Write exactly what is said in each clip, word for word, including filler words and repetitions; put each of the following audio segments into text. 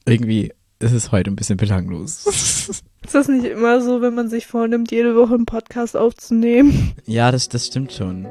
Irgendwie ist es heute ein bisschen belanglos. Ist das nicht immer so, wenn man sich vornimmt, jede Woche einen Podcast aufzunehmen? Ja, das, das stimmt schon.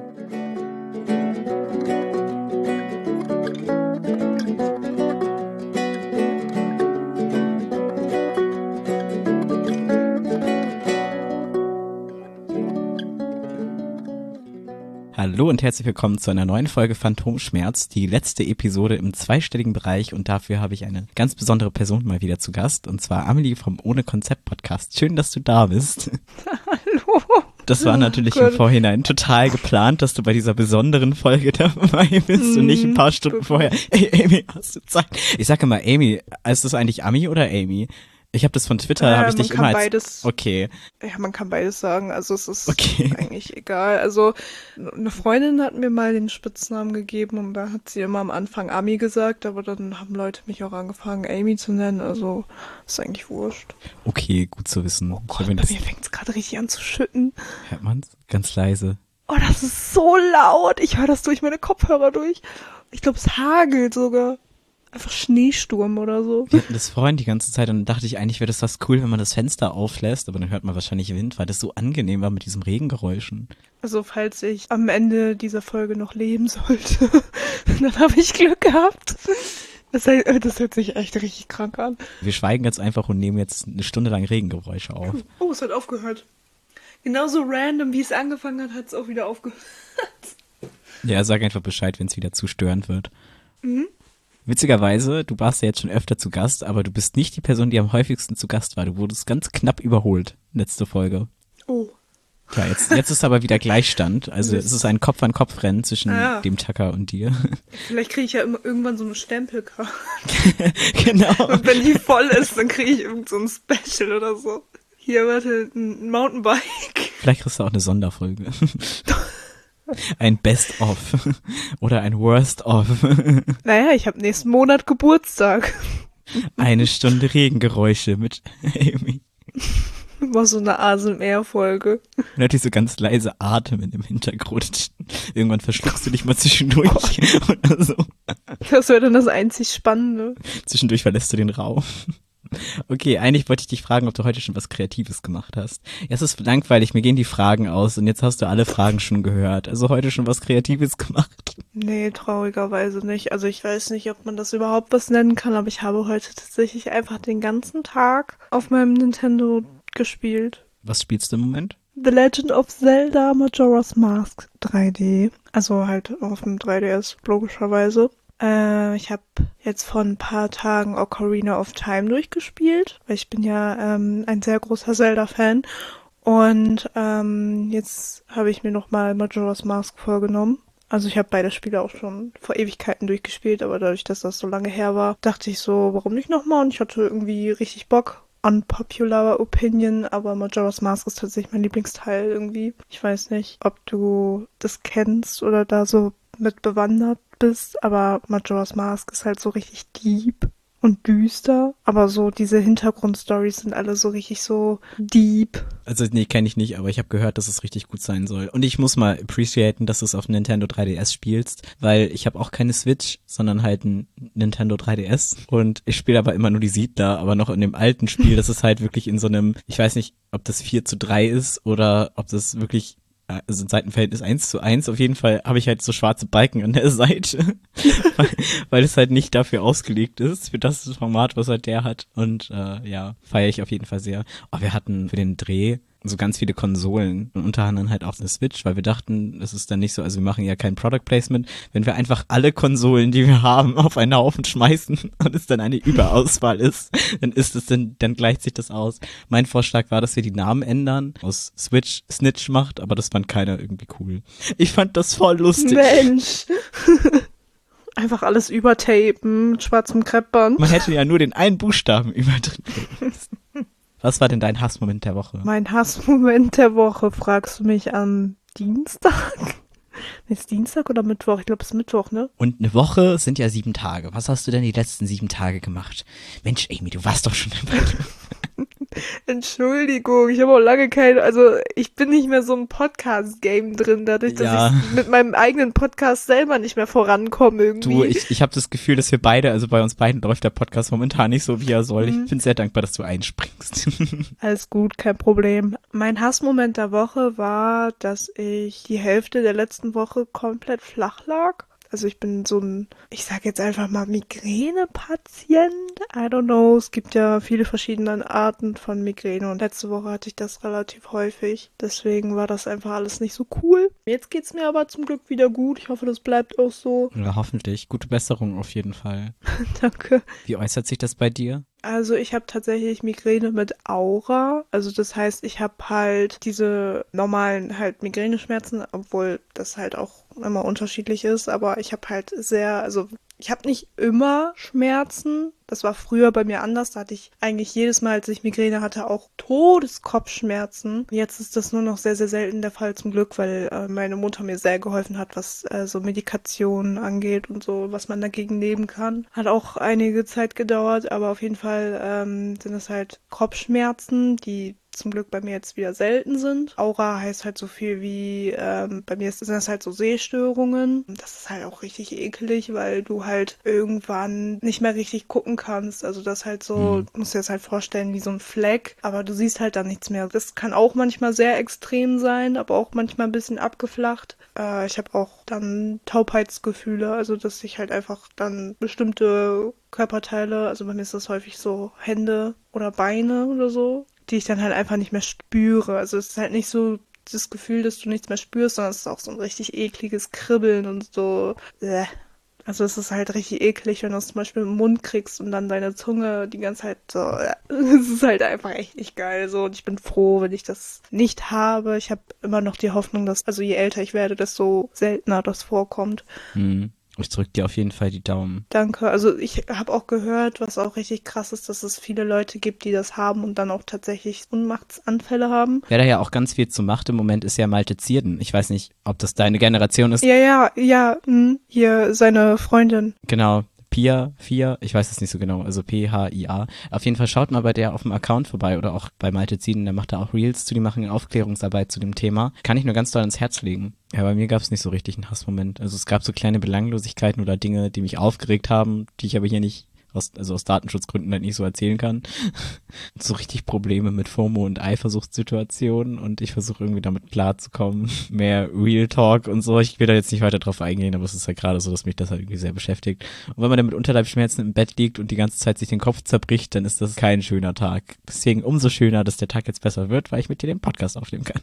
Hallo und herzlich willkommen zu einer neuen Folge Phantomschmerz, die letzte Episode im zweistelligen Bereich, und dafür habe ich eine ganz besondere Person mal wieder zu Gast, und zwar Amelie vom Ohne Konzept Podcast. Schön, dass du da bist. Hallo. Das war natürlich oh im Vorhinein total geplant, dass du bei dieser besonderen Folge dabei bist mm, und nicht ein paar Stunden vorher. Ey, Amy, hast du Zeit? Ich sage immer Amy, ist das eigentlich Ami oder Amy? Ich habe das von Twitter, ja, habe ich dich immer als... beides, okay. Ja, man kann beides sagen, also es ist okay. eigentlich egal. Also eine Freundin hat mir mal den Spitznamen gegeben und da hat sie immer am Anfang Ami gesagt, aber dann haben Leute mich auch angefangen, Amy zu nennen, also ist eigentlich wurscht. Okay, gut zu wissen. Oh Gott, bei mir fängt es gerade richtig an zu schütten. Hört man's? Ganz leise. Oh, das ist so laut, ich höre das durch meine Kopfhörer durch. Ich glaube, es hagelt sogar. Einfach Schneesturm oder so. Wir hatten das vorhin die ganze Zeit und dann dachte ich, eigentlich wäre das was cool, wenn man das Fenster auflässt, aber dann hört man wahrscheinlich Wind, weil das so angenehm war mit diesem Regengeräuschen. Also falls ich am Ende dieser Folge noch leben sollte, dann habe ich Glück gehabt. Das, das hört sich echt richtig krank an. Wir schweigen jetzt einfach und nehmen jetzt eine Stunde lang Regengeräusche auf. Oh, es hat aufgehört. Genauso random, wie es angefangen hat, hat es auch wieder aufgehört. Ja, sag einfach Bescheid, wenn es wieder zu störend wird. Mhm. Witzigerweise, du warst ja jetzt schon öfter zu Gast, aber du bist nicht die Person, die am häufigsten zu Gast war. Du wurdest ganz knapp überholt, letzte Folge. Oh. Ja, jetzt, jetzt ist aber wieder Gleichstand. Also es ist ein Kopf-an-Kopf-Rennen zwischen ah. dem Tucker und dir. Vielleicht kriege ich ja immer irgendwann so eine Stempelkarte. Genau. Und wenn die voll ist, dann kriege ich irgend so ein Special oder so. Hier, warte, ein Mountainbike. Vielleicht kriegst du auch eine Sonderfolge. Ein Best-of oder ein Worst-of. Naja, ich habe nächsten Monat Geburtstag. Eine Stunde Regengeräusche mit Amy. War so eine A S M R-Folge. Und natürlich so ganz leise Atmen im Hintergrund. Irgendwann verschluckst du dich mal zwischendurch oder so. Das wäre dann das einzig Spannende. Zwischendurch verlässt du den Raum. Okay, eigentlich wollte ich dich fragen, ob du heute schon was Kreatives gemacht hast. Ja, es ist langweilig, mir gehen die Fragen aus und jetzt hast du alle Fragen schon gehört. Also heute schon was Kreatives gemacht? Nee, traurigerweise nicht. Also ich weiß nicht, ob man das überhaupt was nennen kann, aber ich habe heute tatsächlich einfach den ganzen Tag auf meinem Nintendo gespielt. Was spielst du im Moment? The Legend of Zelda Majora's Mask drei D. Also halt auf dem drei D S, logischerweise. Äh, ich habe jetzt vor ein paar Tagen Ocarina of Time durchgespielt, weil ich bin ja ähm, ein sehr großer Zelda-Fan. Und ähm, jetzt habe ich mir nochmal Majora's Mask vorgenommen. Also ich habe beide Spiele auch schon vor Ewigkeiten durchgespielt, aber dadurch, dass das so lange her war, dachte ich so, warum nicht nochmal? Und ich hatte irgendwie richtig Bock. Unpopular Opinion, aber Majora's Mask ist tatsächlich mein Lieblingsteil irgendwie. Ich weiß nicht, ob du das kennst oder da so mit bewandert bist, aber Majora's Mask ist halt so richtig deep und düster, aber so diese Hintergrundstories sind alle so richtig so deep. Also nee, kenne ich nicht, aber ich habe gehört, dass es richtig gut sein soll. Und ich muss mal appreciaten, dass du es auf Nintendo drei D S spielst, weil ich habe auch keine Switch, sondern halt ein Nintendo drei D S und ich spiele aber immer nur die Siedler, aber noch in dem alten Spiel, das ist halt wirklich in so einem, ich weiß nicht, ob das vier zu drei ist oder ob das wirklich, also ein Seitenverhältnis eins zu eins, auf jeden Fall habe ich halt so schwarze Balken an der Seite, weil, weil es halt nicht dafür ausgelegt ist, für das Format, was halt der hat. Und äh, ja, feiere ich auf jeden Fall sehr. Aber wir hatten für den Dreh so ganz viele Konsolen und unter anderem halt auch eine Switch, weil wir dachten, das ist dann nicht so, also wir machen ja kein Product Placement, wenn wir einfach alle Konsolen, die wir haben, auf einen Haufen schmeißen und es dann eine Überauswahl ist, dann ist es dann, dann gleicht sich das aus. Mein Vorschlag war, dass wir die Namen ändern, aus Switch Snitch macht, aber das fand keiner irgendwie cool. Ich fand das voll lustig. Mensch! Einfach alles übertapen mit schwarzem Kreppband. Man hätte ja nur den einen Buchstaben überdrücken müssen. Was war denn dein Hassmoment der Woche? Mein Hassmoment der Woche, fragst du mich am Dienstag? Ist Dienstag oder Mittwoch? Ich glaube, es ist Mittwoch, ne? Und eine Woche sind ja sieben Tage. Was hast du denn die letzten sieben Tage gemacht? Mensch, Amy, du warst doch schon dabei. Entschuldigung, ich habe auch lange kein, also ich bin nicht mehr so im Podcast-Game drin, dadurch, dass Ja. ich mit meinem eigenen Podcast selber nicht mehr vorankomme irgendwie. Du, ich, ich habe das Gefühl, dass wir beide, also bei uns beiden läuft der Podcast momentan nicht so, wie er soll. Mhm. Ich bin sehr dankbar, dass du einspringst. Alles gut, kein Problem. Mein Hassmoment der Woche war, dass ich die Hälfte der letzten Woche komplett flach lag. Also ich bin so ein, ich sag jetzt einfach mal Migräne-Patient. I don't know, es gibt ja viele verschiedene Arten von Migräne und letzte Woche hatte ich das relativ häufig. Deswegen war das einfach alles nicht so cool. Jetzt geht's mir aber zum Glück wieder gut. Ich hoffe, das bleibt auch so. Ja, hoffentlich. Gute Besserung auf jeden Fall. Danke. Wie äußert sich das bei dir? Also ich habe tatsächlich Migräne mit Aura. Also das heißt, ich habe halt diese normalen halt Migräneschmerzen, obwohl das halt auch immer unterschiedlich ist. Aber ich habe halt sehr, also ich habe nicht immer Schmerzen. Das war früher bei mir anders. Da hatte ich eigentlich jedes Mal, als ich Migräne hatte, auch Todeskopfschmerzen. Jetzt ist das nur noch sehr, sehr selten der Fall zum Glück, weil äh, meine Mutter mir sehr geholfen hat, was äh, so Medikationen angeht und so, was man dagegen nehmen kann. Hat auch einige Zeit gedauert, aber auf jeden Fall ähm, sind es halt Kopfschmerzen, die zum Glück bei mir jetzt wieder selten sind. Aura heißt halt so viel wie, ähm, bei mir sind das halt so Sehstörungen. Das ist halt auch richtig eklig, weil du halt irgendwann nicht mehr richtig gucken kannst. Also das halt so, Mhm. du musst dir das halt vorstellen wie so ein Fleck, aber du siehst halt dann nichts mehr. Das kann auch manchmal sehr extrem sein, aber auch manchmal ein bisschen abgeflacht. Äh, ich habe auch dann Taubheitsgefühle, also dass ich halt einfach dann bestimmte Körperteile, also bei mir ist das häufig so Hände oder Beine oder so, die ich dann halt einfach nicht mehr spüre. Also es ist halt nicht so das Gefühl, dass du nichts mehr spürst, sondern es ist auch so ein richtig ekliges Kribbeln und so. Bäh. Also es ist halt richtig eklig, wenn du es zum Beispiel im Mund kriegst und dann deine Zunge die ganze Zeit so. Es ist halt einfach echt nicht geil so. Und ich bin froh, wenn ich das nicht habe. Ich habe immer noch die Hoffnung, dass, also je älter ich werde, desto seltener das vorkommt. Mhm. Ich drück dir auf jeden Fall die Daumen. Danke. Also ich habe auch gehört, was auch richtig krass ist, dass es viele Leute gibt, die das haben und dann auch tatsächlich Ohnmachtsanfälle haben. Wer da ja auch ganz viel zu macht im Moment, ist ja Malte Zierden. Ich weiß nicht, ob das deine Generation ist. Ja, ja, ja, mh. Hier seine Freundin. Genau. Pia, Fia, ich weiß es nicht so genau, also P H I A. Auf jeden Fall schaut mal bei der auf dem Account vorbei oder auch bei Malte Zierden, der macht da auch Reels zu, die machen Aufklärungsarbeit zu dem Thema. Kann ich nur ganz doll ans Herz legen. Ja, bei mir gab es nicht so richtig einen Hassmoment. Also es gab so kleine Belanglosigkeiten oder Dinge, die mich aufgeregt haben, die ich aber hier nicht aus, also aus Datenschutzgründen halt nicht so erzählen kann. So richtig Probleme mit FOMO und Eifersuchtssituationen und ich versuche irgendwie damit klarzukommen. Mehr Real Talk und so. Ich will da jetzt nicht weiter drauf eingehen, aber es ist halt gerade so, dass mich das halt irgendwie sehr beschäftigt. Und wenn man dann mit Unterleibsschmerzen im Bett liegt und die ganze Zeit sich den Kopf zerbricht, dann ist das kein schöner Tag. Deswegen umso schöner, dass der Tag jetzt besser wird, weil ich mit dir den Podcast aufnehmen kann.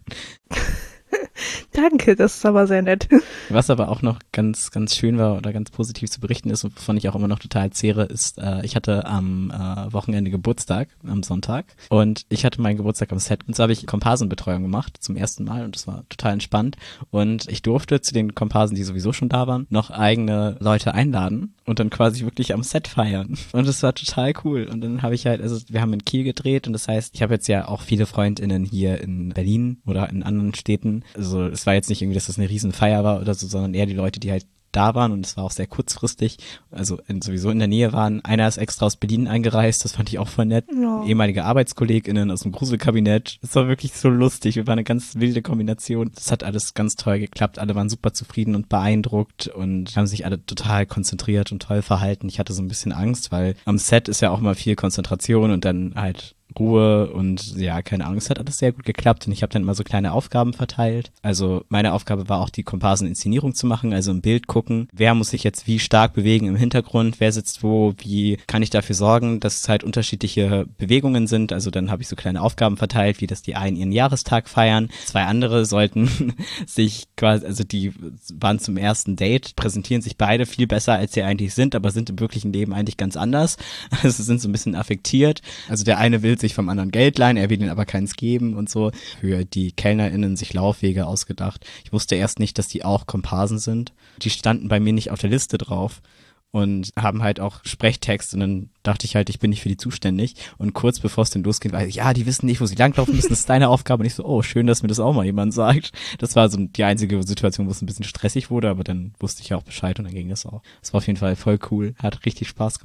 Danke, das ist aber sehr nett. Was aber auch noch ganz, ganz schön war oder ganz positiv zu berichten ist und wovon ich auch immer noch total zehre, ist, äh, ich hatte am äh, Wochenende Geburtstag, am Sonntag und ich hatte meinen Geburtstag am Set und so habe ich Komparsenbetreuung gemacht zum ersten Mal und das war total entspannt und ich durfte zu den Komparsen, die sowieso schon da waren, noch eigene Leute einladen und dann quasi wirklich am Set feiern und das war total cool und dann habe ich halt, also wir haben in Kiel gedreht und das heißt, ich habe jetzt ja auch viele FreundInnen hier in Berlin oder in anderen Städten, also es war jetzt nicht irgendwie, dass das eine Riesenfeier war oder so, sondern eher die Leute, die halt da waren und es war auch sehr kurzfristig, also in, sowieso in der Nähe waren. Einer ist extra aus Berlin eingereist, das fand ich auch voll nett. Ja. Ehemalige ArbeitskollegInnen aus dem Gruselkabinett. Das war wirklich so lustig, wir waren eine ganz wilde Kombination. Das hat alles ganz toll geklappt, alle waren super zufrieden und beeindruckt und haben sich alle total konzentriert und toll verhalten. Ich hatte so ein bisschen Angst, weil am Set ist ja auch mal viel Konzentration und dann halt Ruhe und ja, keine Ahnung, es hat alles sehr gut geklappt und ich habe dann immer so kleine Aufgaben verteilt. Also meine Aufgabe war auch die Komparsen-Inszenierung zu machen, also im Bild gucken, wer muss sich jetzt wie stark bewegen im Hintergrund, wer sitzt wo, wie kann ich dafür sorgen, dass es halt unterschiedliche Bewegungen sind. Also dann habe ich so kleine Aufgaben verteilt, wie dass die einen ihren Jahrestag feiern, zwei andere sollten sich quasi, also die waren zum ersten Date, präsentieren sich beide viel besser, als sie eigentlich sind, aber sind im wirklichen Leben eigentlich ganz anders. Also sind so ein bisschen affektiert. Also der eine will sich vom anderen Geld leihen, er will ihnen aber keins geben und so. Für die KellnerInnen sich Laufwege ausgedacht. Ich wusste erst nicht, dass die auch Komparsen sind. Die standen bei mir nicht auf der Liste drauf und haben halt auch Sprechtext und dann dachte ich halt, ich bin nicht für die zuständig und kurz bevor es denn losgeht, war ich, ja, die wissen nicht, wo sie langlaufen müssen, das ist deine Aufgabe und ich so, oh, schön, dass mir das auch mal jemand sagt. Das war so die einzige Situation, wo es ein bisschen stressig wurde, aber dann wusste ich ja auch Bescheid und dann ging das auch. Das war auf jeden Fall voll cool, hat richtig Spaß gemacht.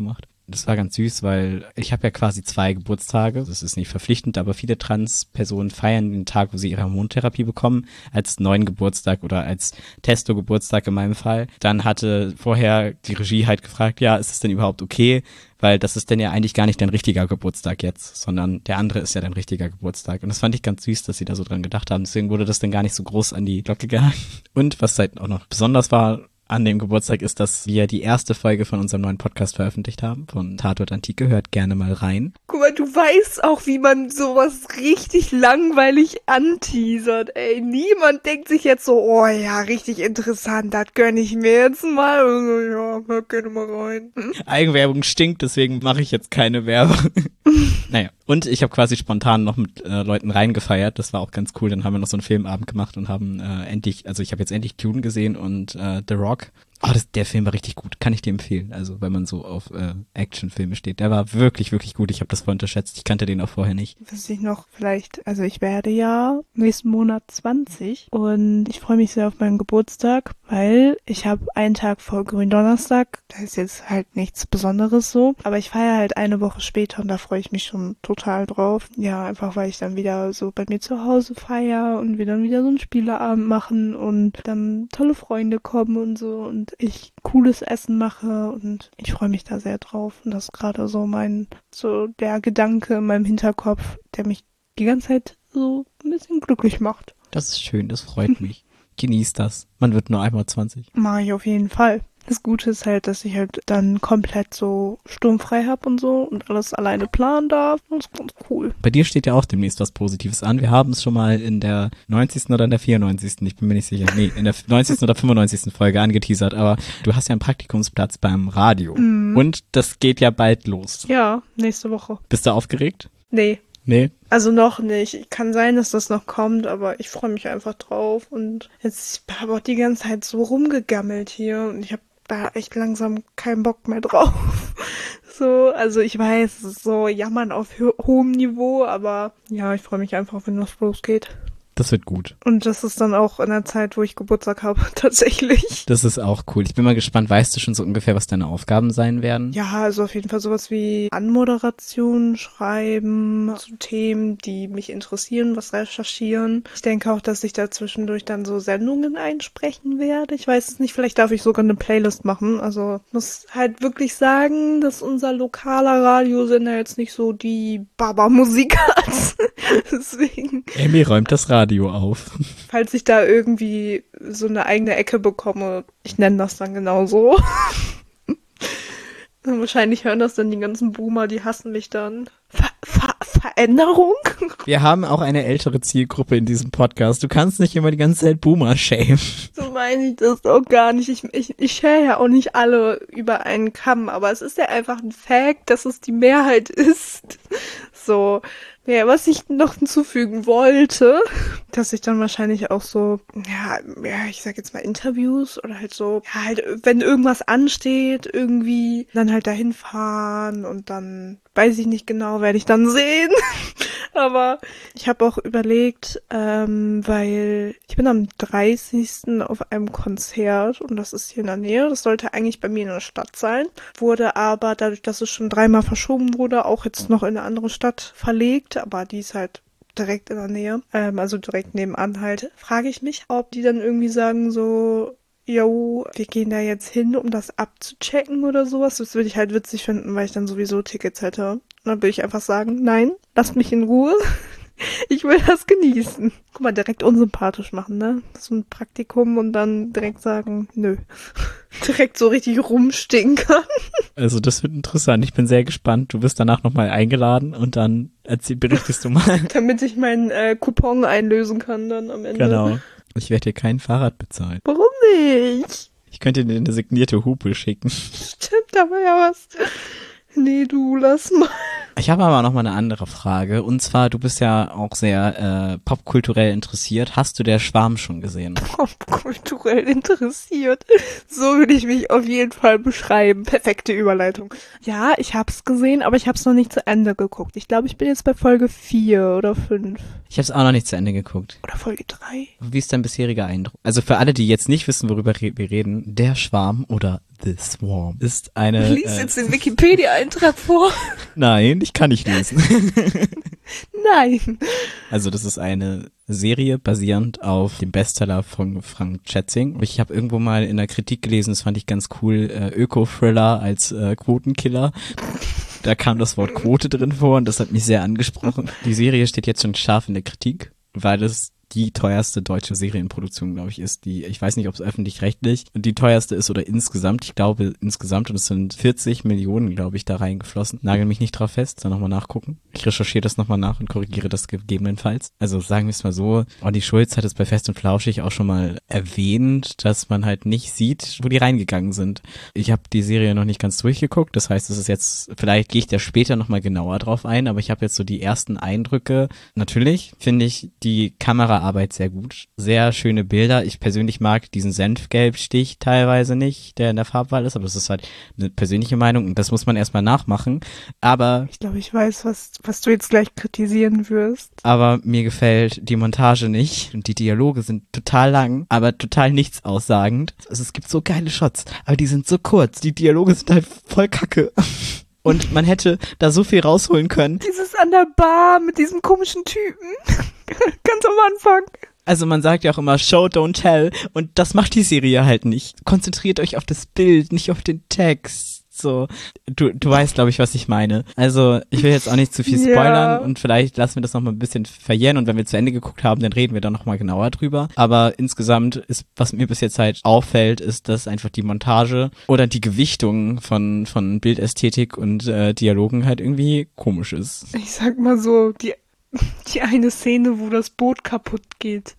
Das war ganz süß, weil ich habe ja quasi zwei Geburtstage. Das ist nicht verpflichtend, aber viele Trans-Personen feiern den Tag, wo sie ihre Hormontherapie bekommen, als neuen Geburtstag oder als Testo-Geburtstag in meinem Fall. Dann hatte vorher die Regie halt gefragt, ja, ist es denn überhaupt okay? Weil das ist denn ja eigentlich gar nicht dein richtiger Geburtstag jetzt, sondern der andere ist ja dein richtiger Geburtstag. Und das fand ich ganz süß, dass sie da so dran gedacht haben. Deswegen wurde das dann gar nicht so groß an die Glocke gehangen. Und was halt auch noch besonders war an dem Geburtstag ist, dass wir die erste Folge von unserem neuen Podcast veröffentlicht haben, von Tatort Antike. Hört gerne mal rein. Guck mal, du weißt auch, wie man sowas richtig langweilig anteasert, ey. Niemand denkt sich jetzt so, oh ja, richtig interessant, das gönn ich mir jetzt mal. Also, ja, hört gerne mal rein. Hm? Eigenwerbung stinkt, deswegen mache ich jetzt keine Werbung. Naja, und ich habe quasi spontan noch mit äh, Leuten reingefeiert. Das war auch ganz cool. Dann haben wir noch so einen Filmabend gemacht und haben äh, endlich, also ich habe jetzt endlich Dune gesehen und äh, The Rock. Oh, das, der Film war richtig gut. Kann ich dir empfehlen. Also, wenn man so auf äh, Actionfilme steht. Der war wirklich, wirklich gut. Ich habe das voll unterschätzt. Ich kannte den auch vorher nicht. Was ich noch vielleicht, also ich werde ja nächsten Monat zwanzig und ich freue mich sehr auf meinen Geburtstag, weil ich habe einen Tag vor Gründonnerstag. Da ist jetzt halt nichts Besonderes so. Aber ich feiere halt eine Woche später und da freue ich mich schon total drauf. Ja, einfach weil ich dann wieder so bei mir zu Hause feiere und wir dann wieder so einen Spieleabend machen und dann tolle Freunde kommen und so und ich cooles Essen mache und ich freue mich da sehr drauf. Und das ist gerade so mein, so der Gedanke in meinem Hinterkopf, der mich die ganze Zeit so ein bisschen glücklich macht. Das ist schön, das freut mich. Genieß das. Man wird nur einmal zwanzig. Mache ich auf jeden Fall. Das Gute ist halt, dass ich halt dann komplett so sturmfrei habe und so und alles alleine planen darf. Das ist ganz cool. Bei dir steht ja auch demnächst was Positives an. Wir haben es schon mal in der neunzigsten oder in der vierundneunzigsten Ich bin mir nicht sicher. Nee, in der neunzigsten oder fünfundneunzigsten Folge angeteasert. Aber du hast ja einen Praktikumsplatz beim Radio. Mhm. Und das geht ja bald los. Ja, nächste Woche. Bist du aufgeregt? Nee. Nee? Also noch nicht. Kann sein, dass das noch kommt, aber ich freue mich einfach drauf. Und jetzt habe ich auch die ganze Zeit so rumgegammelt hier und ich habe da echt langsam keinen Bock mehr drauf. So, also ich weiß, es ist so Jammern auf ho- hohem Niveau, aber ja, ich freue mich einfach, wenn das losgeht. Das wird gut. Und das ist dann auch in der Zeit, wo ich Geburtstag habe, tatsächlich. Das ist auch cool. Ich bin mal gespannt, weißt du schon so ungefähr, was deine Aufgaben sein werden? Ja, also auf jeden Fall sowas wie Anmoderation schreiben zu Themen, die mich interessieren, was recherchieren. Ich denke auch, dass ich da zwischendurch dann so Sendungen einsprechen werde. Ich weiß es nicht, vielleicht darf ich sogar eine Playlist machen. Also muss halt wirklich sagen, dass unser lokaler Radiosender jetzt nicht so die Baba-Musik hat. Deswegen. Amy räumt das Radio auf. Falls ich da irgendwie so eine eigene Ecke bekomme, ich nenne das dann genauso. Wahrscheinlich hören das dann die ganzen Boomer, die hassen mich dann. Ver Ver Veränderung? Wir haben auch eine ältere Zielgruppe in diesem Podcast. Du kannst nicht immer die ganze Zeit Boomer shamen. So meine ich das doch gar nicht. Ich, ich, ich share ja auch nicht alle über einen Kamm, aber es ist ja einfach ein Fact, dass es die Mehrheit ist. So. Ja, was ich noch hinzufügen wollte, dass ich dann wahrscheinlich auch so, ja, ja, ich sag jetzt mal Interviews oder halt so, ja, halt, wenn irgendwas ansteht, irgendwie, dann halt dahin fahren und dann, weiß ich nicht genau, werde ich dann sehen. Aber ich habe auch überlegt, ähm, weil ich bin am dreißigsten auf einem Konzert und das ist hier in der Nähe. Das sollte eigentlich bei mir in der Stadt sein, wurde aber dadurch, dass es schon dreimal verschoben wurde, auch jetzt noch in eine andere Stadt verlegt, aber die ist halt direkt in der Nähe, ähm, also direkt nebenan halt. Frage ich mich, ob die dann irgendwie sagen so, jo, wir gehen da jetzt hin, um das abzuchecken oder sowas. Das würde ich halt witzig finden, weil ich dann sowieso Tickets hätte. Und dann würde ich einfach sagen, nein, lasst mich in Ruhe. Ich will das genießen. Guck mal, direkt unsympathisch machen, ne? So ein Praktikum und dann direkt sagen, nö. Direkt so richtig rumstinkern. Also das wird interessant. Ich bin sehr gespannt. Du wirst danach nochmal eingeladen und dann erzähl, berichtest du mal. Damit ich meinen äh, Coupon einlösen kann dann am Ende. Genau. Ich werde dir kein Fahrrad bezahlen. Warum nicht? Ich könnte dir eine signierte Hupe schicken. Stimmt, aber ja was. Nee, du, lass mal. Ich habe aber noch mal eine andere Frage. Und zwar, du bist ja auch sehr äh, popkulturell interessiert. Hast du Der Schwarm schon gesehen? Popkulturell interessiert. So würde ich mich auf jeden Fall beschreiben. Perfekte Überleitung. Ja, ich hab's gesehen, aber ich hab's noch nicht zu Ende geguckt. Ich glaube, ich bin jetzt bei Folge vier oder fünf. Ich habe es auch noch nicht zu Ende geguckt. Oder Folge drei. Wie ist dein bisheriger Eindruck? Also für alle, die jetzt nicht wissen, worüber wir reden, Der Schwarm oder The Swarm ist eine... Lies äh, jetzt den Wikipedia-Eintrag vor. Nein, ich kann nicht lesen. Nein. Also das ist eine Serie basierend auf dem Bestseller von Frank Schätzing. Ich habe irgendwo mal in der Kritik gelesen, das fand ich ganz cool, äh, Öko-Thriller als äh, Quotenkiller. Da kam das Wort Quote drin vor und das hat mich sehr angesprochen. Die Serie steht jetzt schon scharf in der Kritik, weil es die teuerste deutsche Serienproduktion, glaube ich, ist. Die, ich weiß nicht, ob es öffentlich-rechtlich die teuerste ist oder insgesamt. Ich glaube insgesamt, und es sind vierzig Millionen, glaube ich, da reingeflossen. Nagel mich nicht drauf fest, dann nochmal nachgucken. Ich recherchiere das nochmal nach und korrigiere das gegebenenfalls. Also sagen wir es mal so, Olli Schulz hat es bei Fest und Flauschig auch schon mal erwähnt, dass man halt nicht sieht, wo die reingegangen sind. Ich habe die Serie noch nicht ganz durchgeguckt, das heißt, es ist jetzt, vielleicht gehe ich da später nochmal genauer drauf ein, aber ich habe jetzt so die ersten Eindrücke. Natürlich finde ich die Kamera Arbeit sehr gut. Sehr schöne Bilder. Ich persönlich mag diesen Senfgelbstich teilweise nicht, der in der Farbwahl ist, aber das ist halt eine persönliche Meinung und das muss man erstmal nachmachen. Aber ich glaube, ich weiß, was, was du jetzt gleich kritisieren wirst. Aber mir gefällt die Montage nicht und die Dialoge sind total lang, aber total nichts aussagend. Also es gibt so geile Shots, aber die sind so kurz. Die Dialoge sind halt voll kacke. Und man hätte da so viel rausholen können. Dieses an der Bar mit diesem komischen Typen. Ganz am Anfang. Also man sagt ja auch immer Show, don't tell. Und das macht die Serie halt nicht. Konzentriert euch auf das Bild, nicht auf den Text. So, du, du weißt, glaube ich, was ich meine. Also ich will jetzt auch nicht zu viel spoilern ja. Und vielleicht lassen wir das noch mal ein bisschen verjähren und wenn wir zu Ende geguckt haben, dann reden wir da noch mal genauer drüber. Aber insgesamt ist, was mir bis jetzt halt auffällt, ist, dass einfach die Montage oder die Gewichtung von von Bildästhetik und äh, Dialogen halt irgendwie komisch ist. Ich sag mal so, die Die eine Szene, wo das Boot kaputt geht.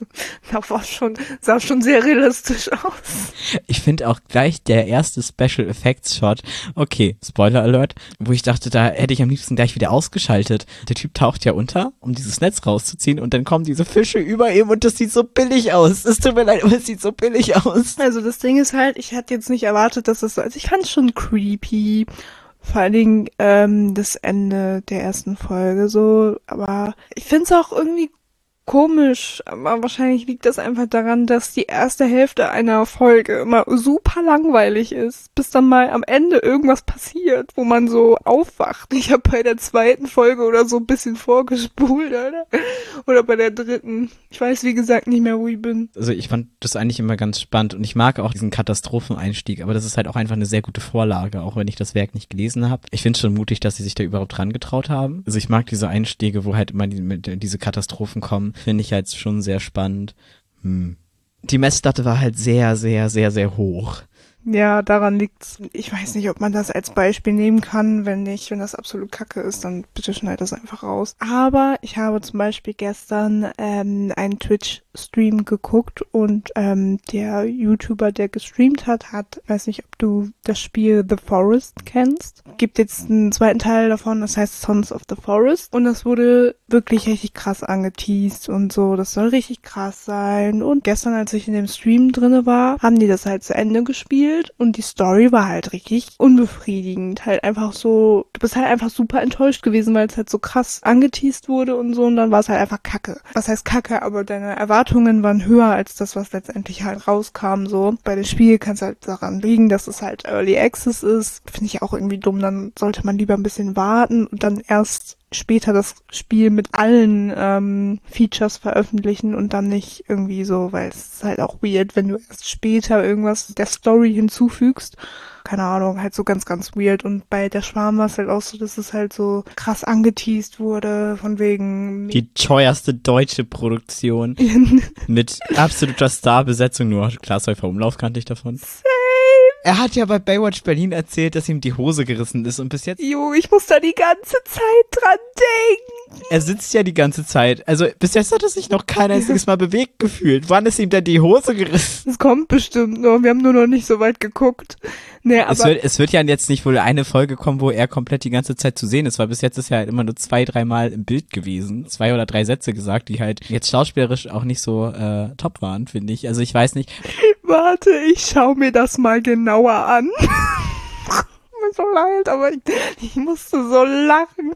Das war schon, sah schon sehr realistisch aus. Ich finde auch gleich der erste Special Effects Shot, okay, Spoiler Alert, wo ich dachte, da hätte ich am liebsten gleich wieder ausgeschaltet. Der Typ taucht ja unter, um dieses Netz rauszuziehen und dann kommen diese Fische über ihm und das sieht so billig aus. Es tut mir leid, aber es sieht so billig aus. Also das Ding ist halt, ich hatte jetzt nicht erwartet, dass es so, also ich fand es schon creepy. Vor allen Dingen ähm, das Ende der ersten Folge so, aber ich finde es auch irgendwie komisch, aber wahrscheinlich liegt das einfach daran, dass die erste Hälfte einer Folge immer super langweilig ist, bis dann mal am Ende irgendwas passiert, wo man so aufwacht. Ich habe bei der zweiten Folge oder so ein bisschen vorgespult, oder? Oder bei der dritten. Ich weiß, wie gesagt, nicht mehr, wo ich bin. Also ich fand das eigentlich immer ganz spannend und ich mag auch diesen Katastropheneinstieg, aber das ist halt auch einfach eine sehr gute Vorlage, auch wenn ich das Werk nicht gelesen habe. Ich finde es schon mutig, dass sie sich da überhaupt dran getraut haben. Also ich mag diese Einstiege, wo halt immer die, mit, diese Katastrophen kommen, finde ich halt schon sehr spannend. Hm. Die Messlatte war halt sehr, sehr, sehr, sehr hoch. Ja, daran liegt's. Ich weiß nicht, ob man das als Beispiel nehmen kann. Wenn nicht, wenn das absolut kacke ist, dann bitte schneid das einfach raus. Aber ich habe zum Beispiel gestern ähm, einen Twitch-Stream geguckt und ähm, der YouTuber, der gestreamt hat, hat, weiß nicht, ob du das Spiel The Forest kennst. Gibt jetzt einen zweiten Teil davon, das heißt Sons of the Forest. Und das wurde wirklich richtig krass angeteased und so. Das soll richtig krass sein. Und gestern, als ich in dem Stream drinne war, haben die das halt zu Ende gespielt. Und die Story war halt richtig unbefriedigend. Halt einfach so, du bist halt einfach super enttäuscht gewesen, weil es halt so krass angeteased wurde und so und dann war es halt einfach kacke. Was heißt kacke, aber deine Erwartungen waren höher als das, was letztendlich halt rauskam, so. Bei dem Spiel kann es halt daran liegen, dass es halt Early Access ist. Finde ich auch irgendwie dumm, dann sollte man lieber ein bisschen warten und dann erst später das Spiel mit allen ähm, Features veröffentlichen und dann nicht irgendwie so, weil es ist halt auch weird, wenn du erst später irgendwas der Story hinzufügst. Keine Ahnung, halt so ganz, ganz weird. Und bei der Schwarm war es halt auch so, dass es halt so krass angeteased wurde, von wegen... Die teuerste deutsche Produktion mit absoluter Starbesetzung, nur Klaas Häufer Umlauf kannte ich davon. Same. Er hat ja bei Baywatch Berlin erzählt, dass ihm die Hose gerissen ist und bis jetzt... Jo, ich muss da die ganze Zeit dran denken. Er sitzt ja die ganze Zeit. Also bis jetzt hat er sich noch kein einziges Mal bewegt gefühlt. Wann ist ihm denn die Hose gerissen? Es kommt bestimmt noch. Wir haben nur noch nicht so weit geguckt. Nee, aber es, wird, es wird ja jetzt nicht wohl eine Folge kommen, wo er komplett die ganze Zeit zu sehen ist, weil bis jetzt ist er halt immer nur zwei, dreimal im Bild gewesen. Zwei oder drei Sätze gesagt, die halt jetzt schauspielerisch auch nicht so äh, top waren, finde ich. Also ich weiß nicht. Warte, ich schau mir das mal genauer an. Mir so leid, aber ich, ich musste so lachen.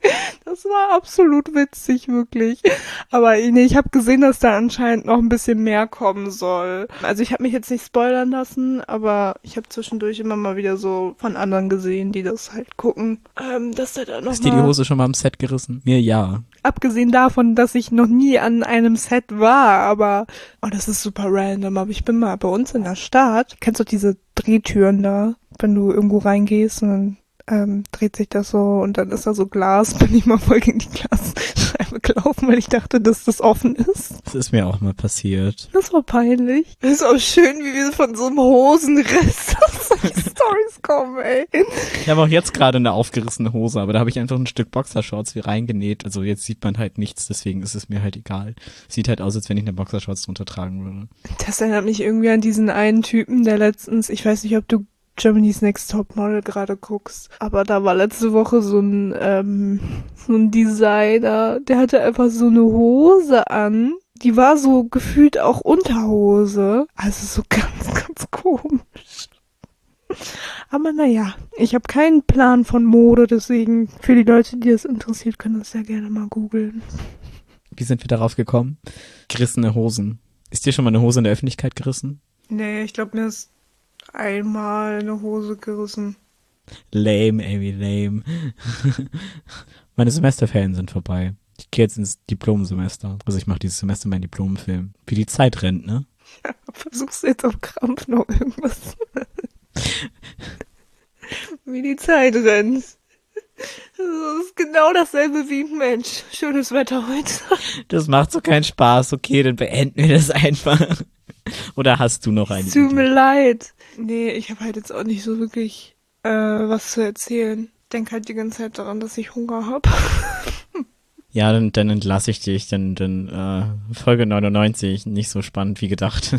Das war absolut witzig, wirklich. Aber nee, ich habe gesehen, dass da anscheinend noch ein bisschen mehr kommen soll. Also ich habe mich jetzt nicht spoilern lassen, aber ich habe zwischendurch immer mal wieder so von anderen gesehen, die das halt gucken. Ähm, dass da dann noch Ist dir die mal, Hose schon mal am Set gerissen? Mir ja. abgesehen davon, dass ich noch nie an einem Set war, aber oh, das ist super random. Aber ich bin mal bei uns in der Stadt. Kennst du diese Drehtüren da, wenn du irgendwo reingehst und dann ähm, dreht sich das so und dann ist da so Glas, bin ich mal voll gegen die Glasscheibe gelaufen, weil ich dachte, dass das offen ist. Das ist mir auch mal passiert. Das war peinlich. Das ist auch schön, wie wir von so einem Hosenriss auf solche Storys kommen, ey. Ich habe auch jetzt gerade eine aufgerissene Hose, aber da habe ich einfach ein Stück Boxershorts wie reingenäht. Also jetzt sieht man halt nichts, deswegen ist es mir halt egal. Sieht halt aus, als wenn ich eine Boxershorts drunter tragen würde. Das erinnert mich irgendwie an diesen einen Typen, der letztens, ich weiß nicht, ob du Germany's Next Topmodel gerade guckst, aber da war letzte Woche so ein, ähm, so ein Designer, der hatte einfach so eine Hose an, die war so gefühlt auch Unterhose, also so ganz, ganz komisch. Aber naja, ich habe keinen Plan von Mode, deswegen für die Leute, die das interessiert, können das ja gerne mal googeln. Wie sind wir darauf gekommen? Gerissene Hosen. Ist dir schon mal eine Hose in der Öffentlichkeit gerissen? Nee, ich glaube, mir ist einmal eine Hose gerissen. Lame, Amy, lame. Meine Semesterferien sind vorbei. Ich gehe jetzt ins Diplomsemester. Also ich mache dieses Semester meinen Diplomfilm. Wie die Zeit rennt, ne? Ja, versuchst du jetzt auf Krampf noch irgendwas? Wie die Zeit rennt. Das ist genau dasselbe wie ein Mensch. Schönes Wetter heute. Das macht so keinen Spaß. Okay, dann beenden wir das einfach. Oder hast du noch eine Tut mir Idee? leid. Nee, ich habe halt jetzt auch nicht so wirklich äh, was zu erzählen. Denk halt die ganze Zeit daran, dass ich Hunger habe. Ja, dann, dann entlasse ich dich. Dann, dann äh, Folge neunundneunzig, nicht so spannend wie gedacht.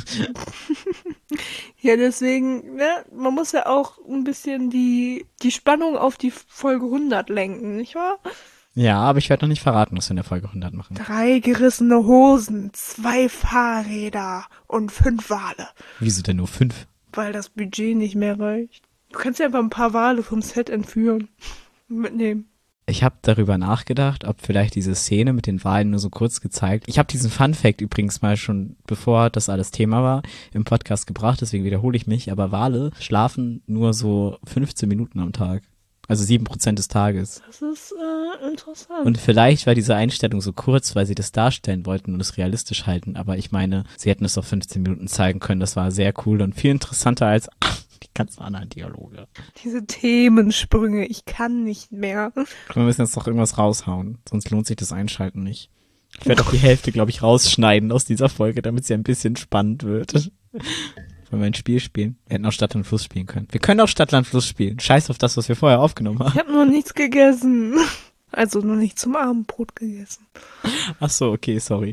Ja, deswegen, ne, man muss ja auch ein bisschen die, die Spannung auf die Folge hundert lenken, nicht wahr? Ja, aber ich werde noch nicht verraten, was wir in der Folge hundert machen. Drei gerissene Hosen, zwei Fahrräder und fünf Wale. Wieso denn nur fünf? Weil das Budget nicht mehr reicht. Du kannst ja einfach ein paar Wale vom Set entführen. Mitnehmen. Ich habe darüber nachgedacht, ob vielleicht diese Szene mit den Walen nur so kurz gezeigt. Ich habe diesen Fun-Fact übrigens mal schon, bevor das alles Thema war, im Podcast gebracht, deswegen wiederhole ich mich. Aber Wale schlafen nur so fünfzehn Minuten am Tag. Also sieben Prozent des Tages. Das ist äh, interessant. Und vielleicht war diese Einstellung so kurz, weil sie das darstellen wollten und es realistisch halten. Aber ich meine, sie hätten es auf fünfzehn Minuten zeigen können. Das war sehr cool und viel interessanter als die ganzen anderen Dialoge. Diese Themensprünge, ich kann nicht mehr. Wir müssen jetzt noch irgendwas raushauen, sonst lohnt sich das Einschalten nicht. Ich werde auch die Hälfte, glaube ich, rausschneiden aus dieser Folge, damit sie ein bisschen spannend wird. Wollen wir ein Spiel spielen? Wir hätten auch Stadt und Fluss spielen können. Wir können auch Stadt, Land, Fluss spielen. Scheiß auf das, was wir vorher aufgenommen haben. Ich habe noch nichts gegessen. Also noch nicht zum Abendbrot gegessen. Ach so, okay, sorry.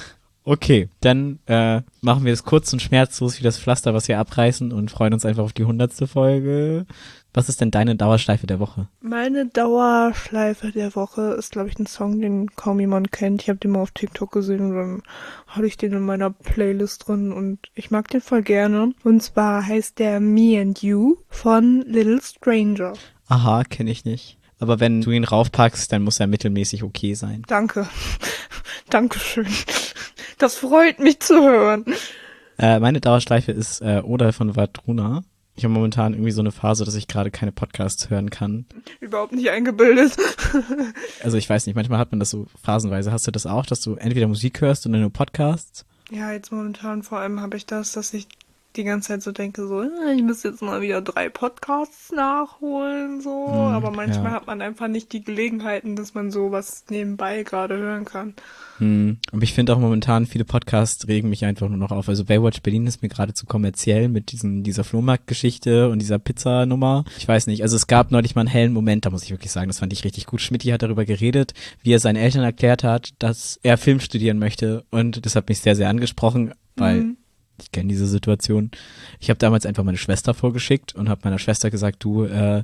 Okay, dann äh, machen wir es kurz und schmerzlos wie das Pflaster, was wir abreißen und freuen uns einfach auf die hundertste Folge. Was ist denn deine Dauerschleife der Woche? Meine Dauerschleife der Woche ist, glaube ich, ein Song, den kaum jemand kennt. Ich habe den mal auf TikTok gesehen und dann hatte ich den in meiner Playlist drin und ich mag den voll gerne. Und zwar heißt der Me and You von Little Stranger. Aha, kenne ich nicht. Aber wenn du ihn raufpackst, dann muss er mittelmäßig okay sein. Danke. Dankeschön. Das freut mich zu hören. Äh, meine Dauerschleife ist äh, Oda von Vadruna. Ich habe momentan irgendwie so eine Phase, dass ich gerade keine Podcasts hören kann. Überhaupt nicht eingebildet. Also ich weiß nicht, manchmal hat man das so phasenweise. Hast du das auch, dass du entweder Musik hörst oder nur Podcasts? Ja, jetzt momentan vor allem habe ich das, dass ich die ganze Zeit so denke, so, ich muss jetzt mal wieder drei Podcasts nachholen, so. Hm, aber manchmal ja. hat man einfach nicht die Gelegenheiten, dass man sowas nebenbei gerade hören kann. Hm. Und ich finde auch momentan, viele Podcasts regen mich einfach nur noch auf. Also Baywatch Berlin ist mir gerade zu kommerziell mit diesen, dieser Flohmarktgeschichte und dieser Pizzanummer. Ich weiß nicht, also es gab neulich mal einen hellen Moment, da muss ich wirklich sagen, das fand ich richtig gut. Schmidti hat darüber geredet, wie er seinen Eltern erklärt hat, dass er Film studieren möchte und das hat mich sehr, sehr angesprochen, weil Mhm. ich kenne diese Situation. Ich habe damals einfach meine Schwester vorgeschickt und habe meiner Schwester gesagt, du, äh,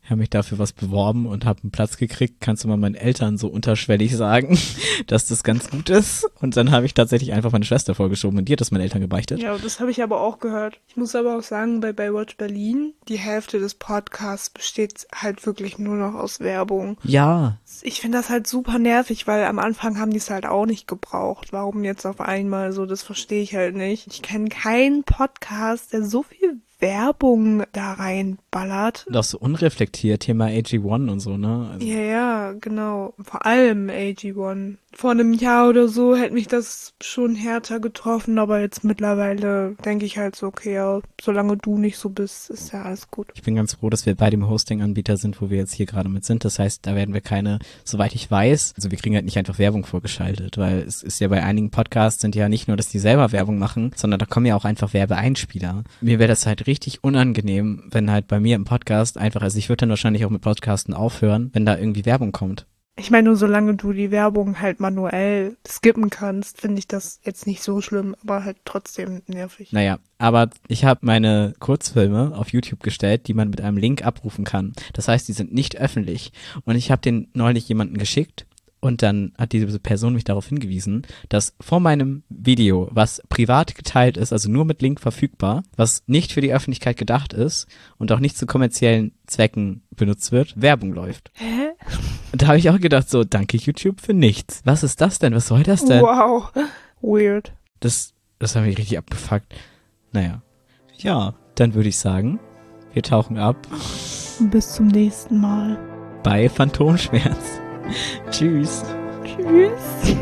habe mich dafür was beworben und habe einen Platz gekriegt. Kannst du mal meinen Eltern so unterschwellig sagen, dass das ganz gut ist? Und dann habe ich tatsächlich einfach meine Schwester vorgeschoben und die hat das meinen Eltern gebeichtet. Ja, das habe ich aber auch gehört. Ich muss aber auch sagen, bei Baywatch Berlin, die Hälfte des Podcasts besteht halt wirklich nur noch aus Werbung. Ja. Ich finde das halt super nervig, weil am Anfang haben die es halt auch nicht gebraucht. Warum jetzt auf einmal so, das verstehe ich halt nicht. Ich kenne keinen Podcast, der so viel Werbung da reinballert. Und auch so unreflektiert, Thema A G eins und so, ne? Also Ja, ja, genau. Vor allem A G eins. Vor einem Jahr oder so hätte mich das schon härter getroffen, aber jetzt mittlerweile denke ich halt so, okay, ja, solange du nicht so bist, ist ja alles gut. Ich bin ganz froh, dass wir bei dem Hosting-Anbieter sind, wo wir jetzt hier gerade mit sind. Das heißt, da werden wir keine, soweit ich weiß, also wir kriegen halt nicht einfach Werbung vorgeschaltet, weil es ist ja bei einigen Podcasts sind ja nicht nur, dass die selber Werbung machen, sondern da kommen ja auch einfach Werbeeinspieler. Mir wäre das halt richtig unangenehm, wenn halt bei mir im Podcast einfach, also ich würde dann wahrscheinlich auch mit Podcasten aufhören, wenn da irgendwie Werbung kommt. Ich meine, nur solange du die Werbung halt manuell skippen kannst, finde ich das jetzt nicht so schlimm, aber halt trotzdem nervig. Naja, aber ich habe meine Kurzfilme auf YouTube gestellt, die man mit einem Link abrufen kann. Das heißt, die sind nicht öffentlich. Und ich habe den neulich jemanden geschickt und dann hat diese Person mich darauf hingewiesen, dass vor meinem Video, was privat geteilt ist, also nur mit Link verfügbar, was nicht für die Öffentlichkeit gedacht ist und auch nicht zu kommerziellen Zwecken benutzt wird, Werbung läuft. Hä? Und da habe ich auch gedacht, so, danke YouTube für nichts. Was ist das denn? Was soll das denn? Wow. Weird. Das, das hat mich richtig abgefuckt. Naja. Ja, dann würde ich sagen, wir tauchen ab Bis zum nächsten Mal. bei Phantomschmerz. Tschüss. Tschüss.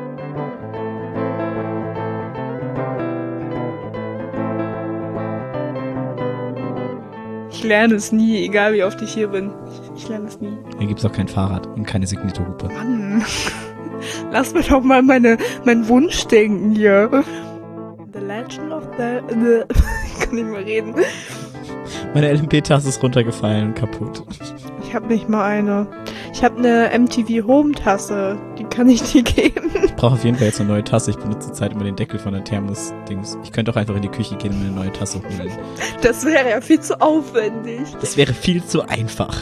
Ich lerne es nie, egal wie oft ich hier bin. Ich, ich lerne es nie. Hier gibt's auch kein Fahrrad und keine Signaturhupe. Mann. Lass mir doch mal meine, meinen Wunsch denken hier. The Legend of the... the ich kann nicht mehr reden. Meine L M P-Tasse ist runtergefallen und kaputt. Ich habe nicht mal eine. Ich habe eine M T V Home-Tasse. Die kann ich dir geben. Ich brauche auf jeden Fall jetzt eine neue Tasse. Ich benutze zurzeit immer den Deckel von der Thermos-Dings. Ich könnte auch einfach in die Küche gehen und mir eine neue Tasse holen. Das wäre ja viel zu aufwendig. Das wäre viel zu einfach.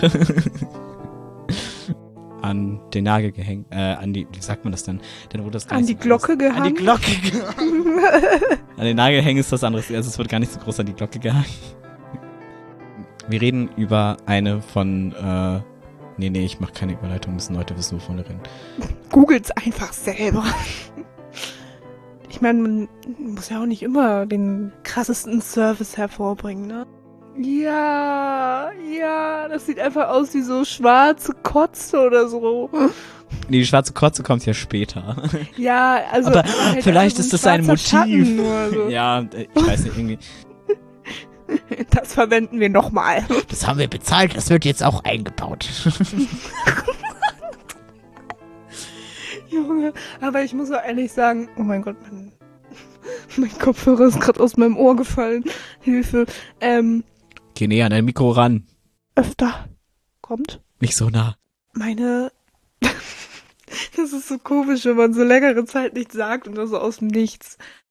An den Nagel gehängt, äh, an die, wie sagt man das denn? Dann wurde das gar An nicht die so Glocke groß. gehangen? An die Glocke gehangen. An den Nagel hängen ist das andere, also es wird gar nicht so groß an die Glocke gehangen. Wir reden über eine von, äh, nee, nee, ich mache keine Überleitung, müssen Leute wissen, wovon wir reden. Googles einfach selber. Ich meine, man muss ja auch nicht immer den krassesten Service hervorbringen, ne? Ja, ja, das sieht einfach aus wie so schwarze Kotze oder so. Nee, die schwarze Kotze kommt ja später. Ja, also... Aber halt vielleicht einfach ist das ein schwarzer Motiv. Schatten nur so. Ja, ich weiß nicht, irgendwie. Das verwenden wir nochmal. Das haben wir bezahlt, das wird jetzt auch eingebaut. Junge, aber ich muss auch ehrlich sagen, oh mein Gott, mein, mein Kopfhörer ist gerade aus meinem Ohr gefallen. Hilfe. Ähm, Geh näher an dein Mikro ran. öfter kommt Nicht so nah. meine... Das ist so komisch, wenn man so längere Zeit nichts sagt und dann so aus dem Nichts.